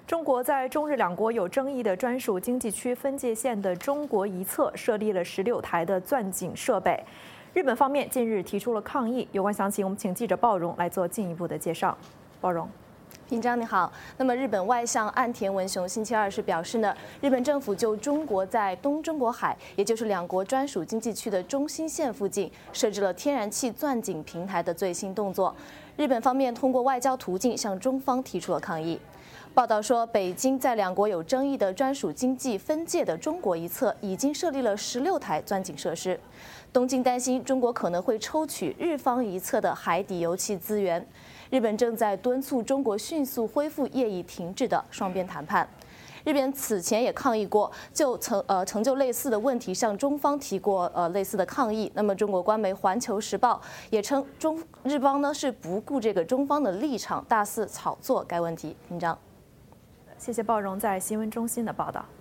中国在中日两国有争议的专属经济区分界线的中国一侧设立了16台的钻井设备。日本方面近日提出了抗议，有关详情我们请记者鲍荣来做进一步的介绍。鲍荣。 平章你好，那么日本外相岸田文雄星期二是表示呢，日本政府就中国在东中国海，也就是两国专属经济区的中心线附近设置了天然气钻井平台的最新动作，日本方面通过外交途径向中方提出了抗议。报道说，北京在两国有争议的专属经济分界的中国一侧已经设立了16台钻井设施。东京担心中国可能会抽取日方一侧的海底油气资源。日本正在敦促中国迅速恢复业已停止的双边谈判。日本此前也抗议过，曾就类似的问题向中方提过类似的抗议。那么中国官媒《环球时报》也称日方呢是不顾这个中方的立场，大肆炒作该问题。平章。 谢谢鲍荣在新闻中心的报道。